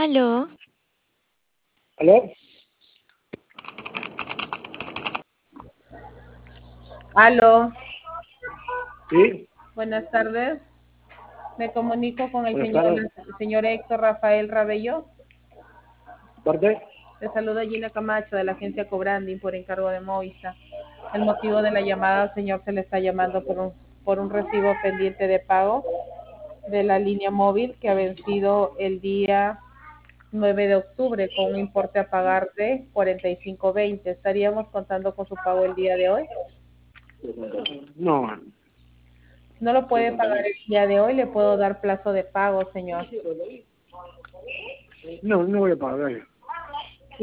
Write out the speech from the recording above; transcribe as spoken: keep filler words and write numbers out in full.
Aló. ¿Aló? Aló, Sí, buenas tardes. Me comunico con el buenas señor, tardes. el señor Héctor Rafael Rabello. ¿Parte? Le saluda Gina Camacho de la agencia Cobranding por encargo de Movistar. El motivo de la llamada, señor, se le está llamando por un, por un recibo pendiente de pago de la línea móvil que ha vencido el día nueve de octubre con un importe a pagar de cuarenta y cinco veinte. ¿Estaríamos contando con su pago el día de hoy? No, Si no lo puede pagar el día de hoy, le puedo dar plazo de pago, señor. no, no voy a pagar.